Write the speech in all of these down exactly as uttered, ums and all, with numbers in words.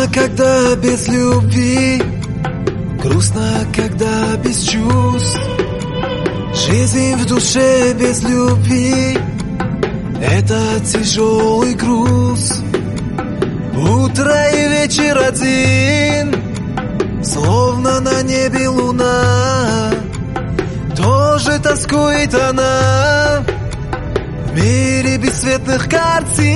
когда без любви, грустно, когда без чувств. Жизнь в душе без любви — это тяжелый груз. Утро и вечер один, словно на небе луна. Тоже тоскует она в мире бесцветных картин.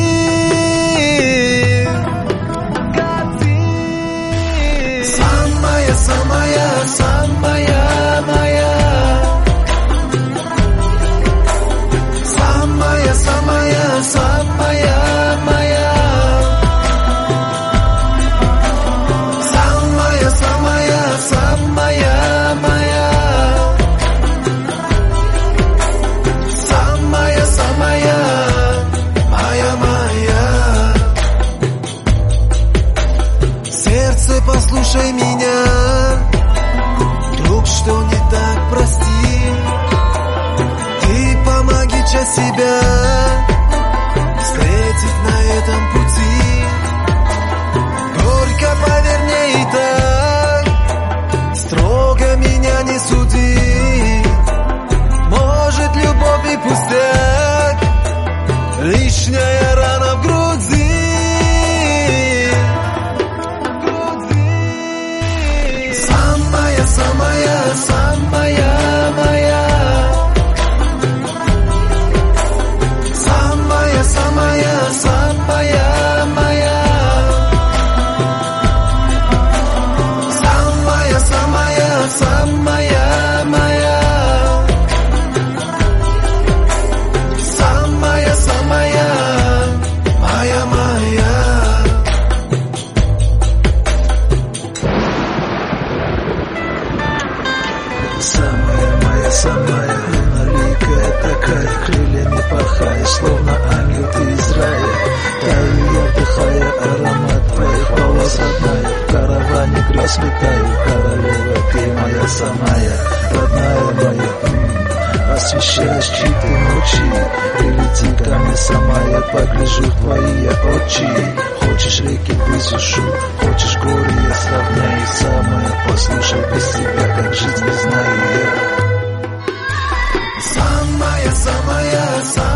Самая, самая, самая моя. Самая, самая, самая моя. Самая, самая, самая моя. Самая, самая моя, моя. Сердце, послушай меня, вдруг что не так, прости. Ты помоги часть себя встретить на этом пути. Горько, поверь мне, и так строго меня не суди. Может, любовь и пустяк, лишняя рана в груди. Самая, самая, самая моя. Самая, самая, самая моя. Самая, самая, самая моя. Самая, самая моя, моя. Самая моя, самая луноликая такая, крыльями порхая, словно ангел ты из рая. Таю я, вдыхая аромат твоих волос, родная. В караване грез летаю, королева, ты моя самая, родная моя. м-м, Освещаешь чьи-то ночи, прилети ко мне самая, погляжу в твои очи. Хочешь реки высушу, хочешь горы я сравняю, самая, послушай, без тебя как жить не знаю я. Самая, самая, самая.